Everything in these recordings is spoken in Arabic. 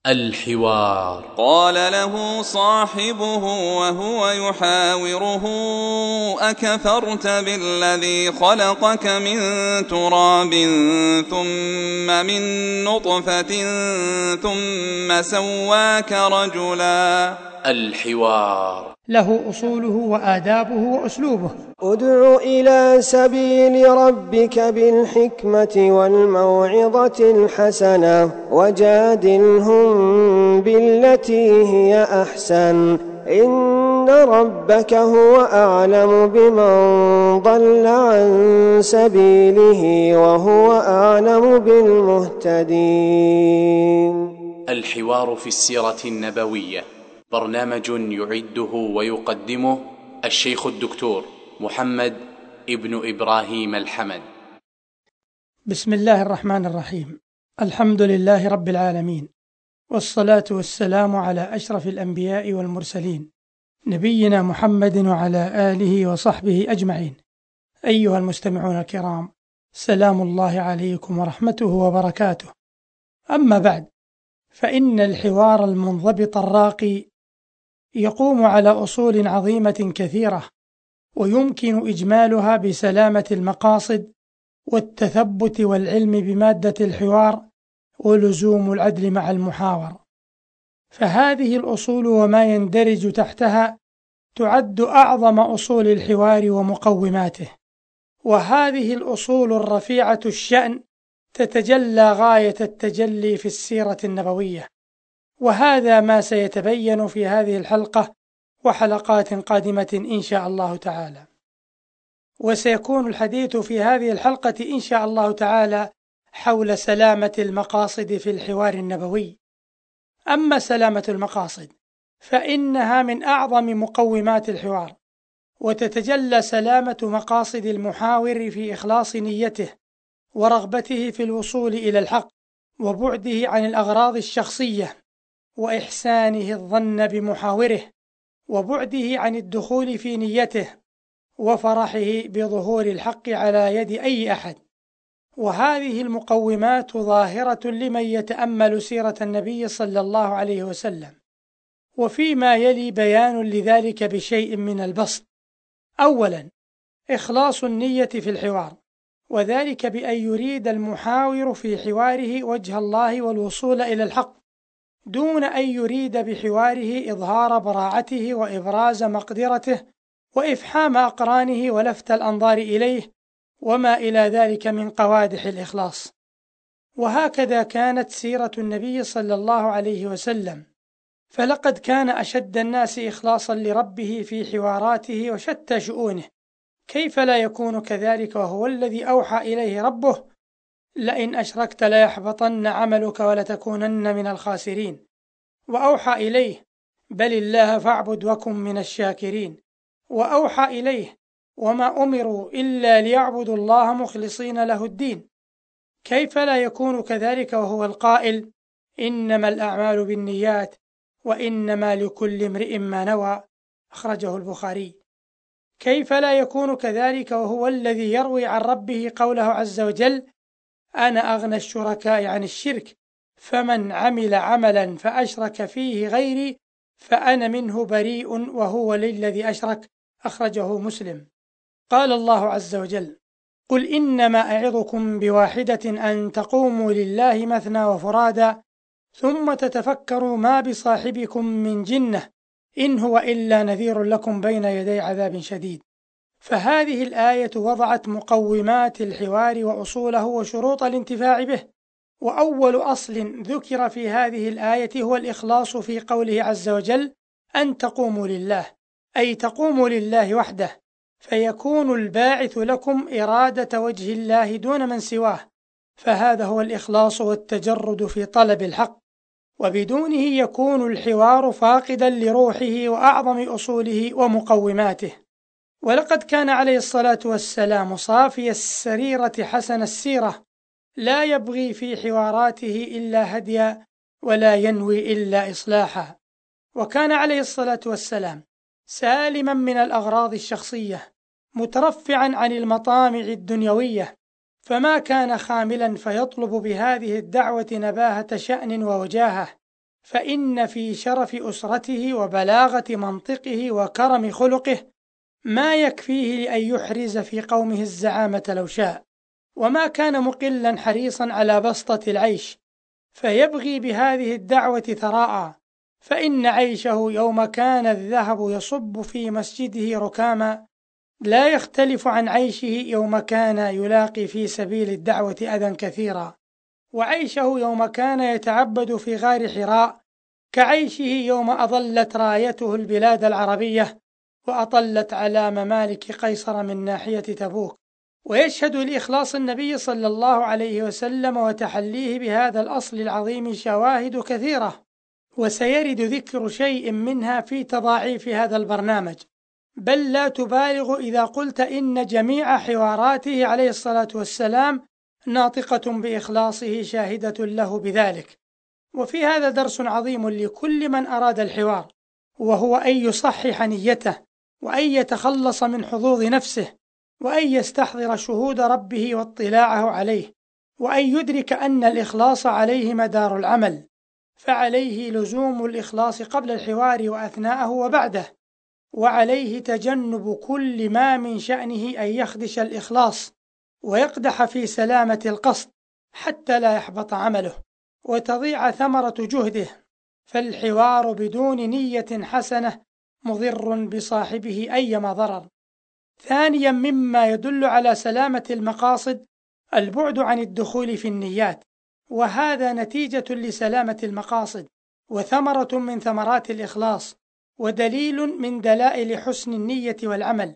الحوار. قال له صاحبه وهو يحاوره: أكفرت بالذي خلقك من تراب ثم من نطفة ثم سواك رجلا. الحوار. له أصوله وآدابه وأسلوبه. ادع إلى سبيل ربك بالحكمة والموعظة الحسنة وجادلهم بالتي هي أحسن إن ربك هو أعلم بمن ضل عن سبيله وهو أعلم بالمهتدين. الحوار في السيرة النبوية، برنامج يعده ويقدمه الشيخ الدكتور محمد ابن إبراهيم الحمد. بسم الله الرحمن الرحيم. الحمد لله رب العالمين، والصلاة والسلام على أشرف الأنبياء والمرسلين، نبينا محمد وعلى آله وصحبه أجمعين. أيها المستمعون الكرام، سلام الله عليكم ورحمته وبركاته. أما بعد، فإن الحوار المنضبط الراقي يقوم على أصول عظيمة كثيرة، ويمكن إجمالها بسلامة المقاصد والتثبت والعلم بمادة الحوار ولزوم العدل مع المحاور. فهذه الأصول وما يندرج تحتها تعد أعظم أصول الحوار ومقوماته، وهذه الأصول الرفيعة الشأن تتجلى غاية التجلي في السيرة النبوية، وهذا ما سيتبين في هذه الحلقة وحلقات قادمة إن شاء الله تعالى. وسيكون الحديث في هذه الحلقة إن شاء الله تعالى حول سلامة المقاصد في الحوار النبوي. أما سلامة المقاصد فإنها من أعظم مقومات الحوار، وتتجلى سلامة مقاصد المحاور في إخلاص نيته ورغبته في الوصول إلى الحق، وبعده عن الأغراض الشخصية، وإحسانه الظن بمحاوره، وبعده عن الدخول في نيته، وفرحه بظهور الحق على يد أي أحد. وهذه المقومات ظاهرة لمن يتأمل سيرة النبي صلى الله عليه وسلم، وفيما يلي بيان لذلك بشيء من البسط. أولا، إخلاص النية في الحوار، وذلك بأن يريد المحاور في حواره وجه الله والوصول إلى الحق، دون أن يريد بحواره إظهار براعته وإبراز مقدرته وإفحام أقرانه ولفت الأنظار إليه وما إلى ذلك من قوادح الإخلاص. وهكذا كانت سيرة النبي صلى الله عليه وسلم، فلقد كان أشد الناس إخلاصا لربه في حواراته وشتى شؤونه. كيف لا يكون كذلك وهو الذي أوحى إليه ربه: لئن أشركت ليحبطن عملك ولتكونن من الخاسرين. وأوحى إليه: بل الله فاعبد وكن من الشاكرين. وأوحى إليه: وما أمروا إلا ليعبدوا الله مخلصين له الدين. كيف لا يكون كذلك وهو القائل: إنما الأعمال بالنيات وإنما لكل امرئ ما نوى، أخرجه البخاري. كيف لا يكون كذلك وهو الذي يروي عن ربه قوله عز وجل: أنا أغنى الشركاء عن الشرك، فمن عمل عملا فأشرك فيه غيري فأنا منه بريء وهو للذي أشرك، أخرجه مسلم. قال الله عز وجل: قل إنما أعظكم بواحدة أن تقوموا لله مثنى وفرادا ثم تتفكروا ما بصاحبكم من جنة إن هو إلا نذير لكم بين يدي عذاب شديد. فهذه الآية وضعت مقومات الحوار وأصوله وشروط الانتفاع به. وأول أصل ذكر في هذه الآية هو الإخلاص في قوله عز وجل: أن تقوموا لله، أي تقوموا لله وحده، فيكون الباعث لكم إرادة وجه الله دون من سواه. فهذا هو الإخلاص والتجرد في طلب الحق، وبدونه يكون الحوار فاقدا لروحه وأعظم أصوله ومقوماته. ولقد كان عليه الصلاة والسلام صافي السريرة حسن السيرة، لا يبغي في حواراته إلا هديا ولا ينوي إلا إصلاحا. وكان عليه الصلاة والسلام سالما من الأغراض الشخصية، مترفعا عن المطامع الدنيوية، فما كان خاملا فيطلب بهذه الدعوة نباهة شأن ووجاهة، فإن في شرف أسرته وبلاغة منطقه وكرم خلقه ما يكفيه لأن يحرز في قومه الزعامة لو شاء، وما كان مقلا حريصا على بسطة العيش، فيبغي بهذه الدعوة ثراء، فإن عيشه يوم كان الذهب يصب في مسجده ركاما لا يختلف عن عيشه يوم كان يلاقي في سبيل الدعوة أذى كثيرا، وعيشه يوم كان يتعبد في غار حراء كعيشه يوم أظلت رايته البلاد العربية وأطلت على ممالك قيصر من ناحية تبوك. ويشهد لإخلاص النبي صلى الله عليه وسلم وتحليه بهذا الأصل العظيم شواهد كثيرة، وسيرد ذكر شيء منها في تضاعيف هذا البرنامج، بل لا تبالغ إذا قلت إن جميع حواراته عليه الصلاة والسلام ناطقة بإخلاصه شاهدة له بذلك. وفي هذا درس عظيم لكل من أراد الحوار، وهو أن يصحح نيته، وأن يتخلص من حظوظ نفسه، وأن يستحضر شهود ربه واطلاعه عليه، وأن يدرك أن الإخلاص عليه مدار العمل، فعليه لزوم الإخلاص قبل الحوار وأثناءه وبعده، وعليه تجنب كل ما من شأنه أن يخدش الإخلاص ويقدح في سلامة القصد حتى لا يحبط عمله وتضيع ثمرة جهده، فالحوار بدون نية حسنة مضر بصاحبه أيما ضرر. ثانيا، مما يدل على سلامة المقاصد البعد عن الدخول في النيات، وهذا نتيجة لسلامة المقاصد وثمرة من ثمرات الإخلاص، ودليل من دلائل حسن النية والعمل،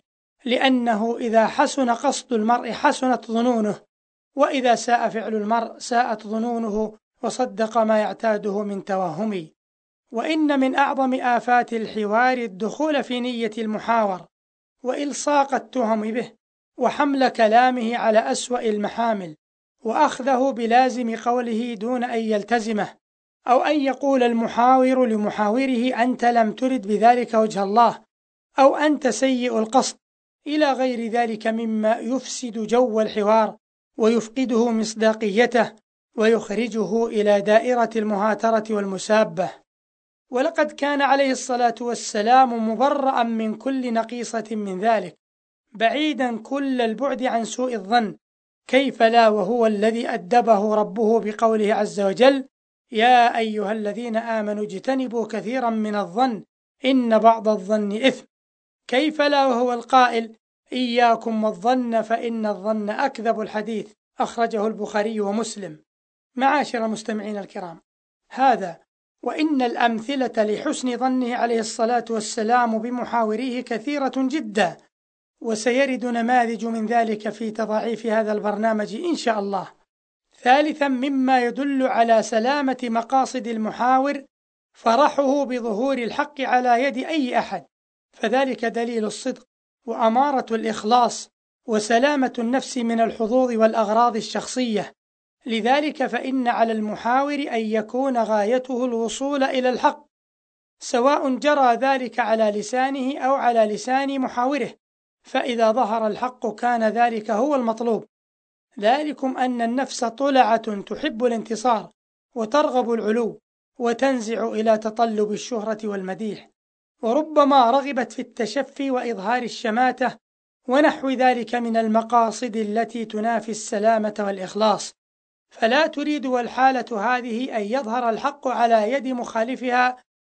لأنه إذا حسن قصد المرء حسنت ظنونه، وإذا ساء فعل المرء ساءت ظنونه وصدق ما يعتاده من توهم. وإن من أعظم آفات الحوار الدخول في نية المحاور وإلصاق التهم به، وحمل كلامه على أسوأ المحامل، وأخذه بلازم قوله دون أن يلتزمه، أو أن يقول المحاور لمحاوره أنت لم ترد بذلك وجه الله، أو أنت سيء القصد، إلى غير ذلك مما يفسد جو الحوار ويفقده مصداقيته ويخرجه إلى دائرة المهاترة والمسابة. ولقد كان عليه الصلاة والسلام مبرأ من كل نقيصة من ذلك، بعيدا كل البعد عن سوء الظن، كيف لا وهو الذي أدبه ربه بقوله عز وجل يا أيها الذين آمنوا اجتنبوا كثيرا من الظن إن بعض الظن إثم، كيف لا وهو القائل إياكم والظن فإن الظن أكذب الحديث، أخرجه البخاري ومسلم. معاشر المستمعين الكرام، هذا وإن الأمثلة لحسن ظنه عليه الصلاة والسلام بمحاوريه كثيرة جدا، وسيرد نماذج من ذلك في تضاعيف هذا البرنامج إن شاء الله. ثالثا، مما يدل على سلامة مقاصد المحاور فرحه بظهور الحق على يد أي أحد، فذلك دليل الصدق وأمارة الإخلاص وسلامة النفس من الحظوظ والأغراض الشخصية. لذلك فإن على المحاور أن يكون غايته الوصول إلى الحق، سواء جرى ذلك على لسانه أو على لسان محاوره، فإذا ظهر الحق كان ذلك هو المطلوب. ذلكم أن النفس طلعة تحب الانتصار وترغب العلو وتنزع إلى تطلب الشهرة والمديح، وربما رغبت في التشفي وإظهار الشماتة ونحو ذلك من المقاصد التي تنافي السلامة والإخلاص، فلا تريد والحالة هذه أن يظهر الحق على يد مخالفها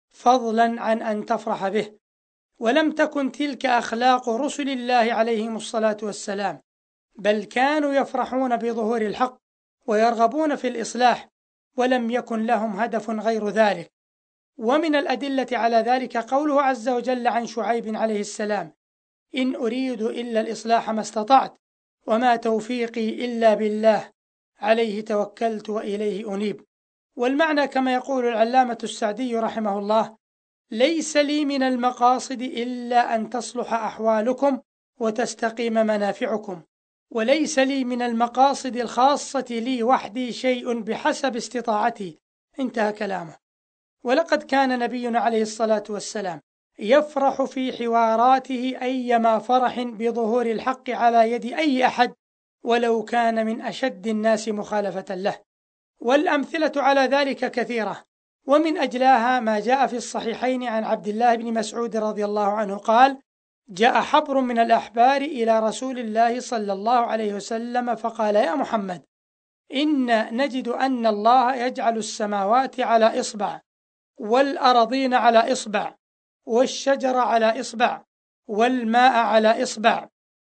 فضلا عن أن تفرح به. ولم تكن تلك أخلاق رسل الله عليهم الصلاة والسلام، بل كانوا يفرحون بظهور الحق ويرغبون في الإصلاح، ولم يكن لهم هدف غير ذلك. ومن الأدلة على ذلك قوله عز وجل عن شعيب عليه السلام إن أريد إلا الإصلاح ما استطعت وما توفيقي إلا بالله عليه توكلت وإليه أنيب. والمعنى كما يقول العلامة السعدي رحمه الله ليس لي من المقاصد إلا أن تصلح أحوالكم وتستقيم منافعكم، وليس لي من المقاصد الخاصة لي وحدي شيء بحسب استطاعتي. انتهى كلامه. ولقد كان نبينا عليه الصلاة والسلام يفرح في حواراته أيما فرح بظهور الحق على يد أي أحد ولو كان من أشد الناس مخالفة له. والأمثلة على ذلك كثيرة، ومن أجلاها ما جاء في الصحيحين عن عبد الله بن مسعود رضي الله عنه قال: جاء حبر من الأحبار إلى رسول الله صلى الله عليه وسلم فقال: يا محمد، إن نجد أن الله يجعل السماوات على إصبع، والأراضين على إصبع، والشجر على إصبع، والماء على إصبع،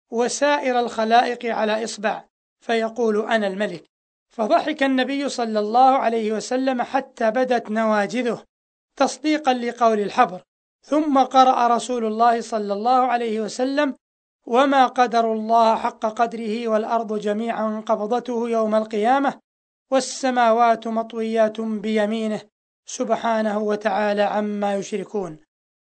وسائر الخلائق على إصبع، فيقول: أنا الملك. فضحك النبي صلى الله عليه وسلم حتى بدت نواجذه تصديقا لقول الحبر، ثم قرأ رسول الله صلى الله عليه وسلم: وما قدر الله حق قدره والأرض جميعا قبضته يوم القيامة والسماوات مطويات بيمينه سبحانه وتعالى عما يشركون.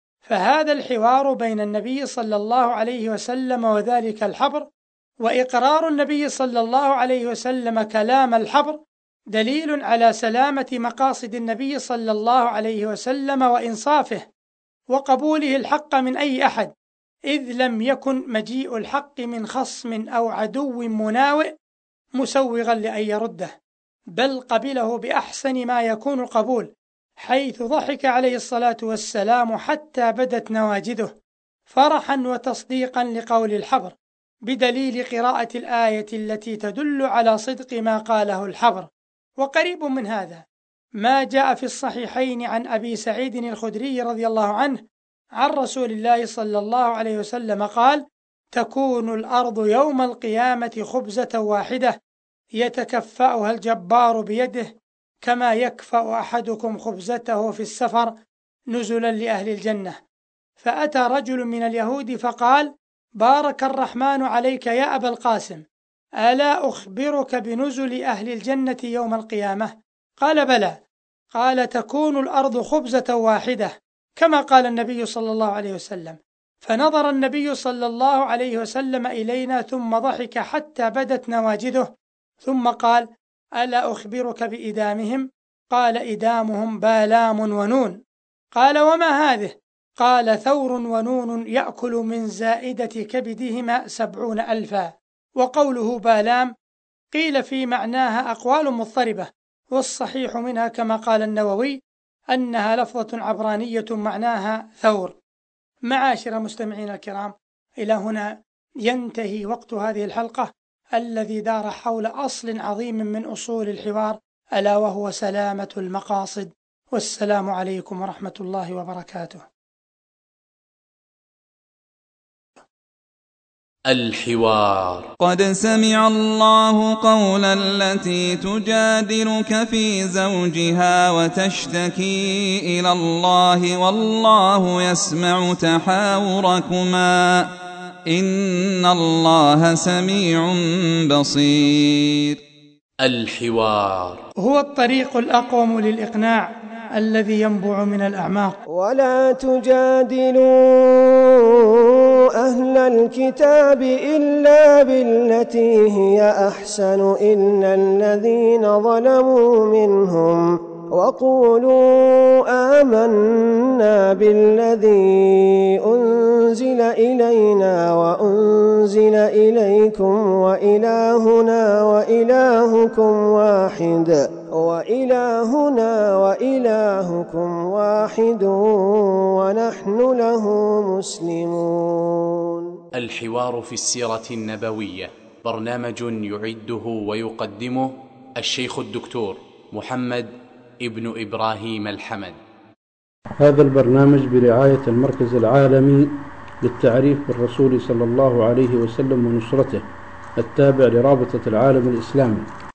فهذا الحوار بين النبي صلى الله عليه وسلم وذلك الحبر، وإقرار النبي صلى الله عليه وسلم كلام الحبر، دليل على سلامة مقاصد النبي صلى الله عليه وسلم وإنصافه وقبوله الحق من أي أحد، إذ لم يكن مجيء الحق من خصم أو عدو مناوئ مسوغا لأن يرده، بل قبله بأحسن ما يكون القبول، حيث ضحك عليه الصلاة والسلام حتى بدت نواجذه فرحا وتصديقا لقول الحبر، بدليل قراءة الآية التي تدل على صدق ما قاله الحبر. وقريب من هذا ما جاء في الصحيحين عن أبي سعيد الخدري رضي الله عنه عن رسول الله صلى الله عليه وسلم قال: تكون الأرض يوم القيامة خبزة واحدة يتكفأها الجبار بيده كما يكفأ أحدكم خبزته في السفر نزلا لأهل الجنة. فأتى رجل من اليهود فقال: بارك الرحمن عليك يا أبا القاسم، ألا أخبرك بنزل أهل الجنة يوم القيامة؟ قال: بلى. قال: تكون الأرض خبزة واحدة كما قال النبي صلى الله عليه وسلم. فنظر النبي صلى الله عليه وسلم إلينا ثم ضحك حتى بدت نواجذه، ثم قال: ألا أخبرك بإدامهم؟ قال: إدامهم بالام ونون. قال: وما هذه؟ قال: ثور ونون يأكل من زائدة كبدهما 70,000. وقوله بالام قيل في معناها أقوال مضطربة، والصحيح منها كما قال النووي أنها لفظة عبرانية معناها ثور. معاشر المستمعين الكرام، إلى هنا ينتهي وقت هذه الحلقة الذي دار حول أصل عظيم من أصول الحوار، ألا وهو سلامة المقاصد. والسلام عليكم ورحمة الله وبركاته. الحوار. قد سمع الله قول التي تجادلك في زوجها وتشتكي إلى الله والله يسمع تحاوركما إن الله سميع بصير. الحوار هو الطريق الأقوم للإقناع الذي ينبع من الأعماق. ولا تجادلوا أهل الكتاب إلا بالتي هي أحسن إلا الذين ظلموا منهم وقولوا آمنا بالذي أنزل إلينا وأنزل إليكم وإلهنا وإلهكم واحد ونحن له مسلمون. الحوار في السيرة النبوية، برنامج يعده ويقدمه الشيخ الدكتور محمد ابن إبراهيم الحمد. هذا البرنامج برعاية المركز العالمي للتعريف بالرسول صلى الله عليه وسلم ونصرته، التابع لرابطة العالم الإسلامي.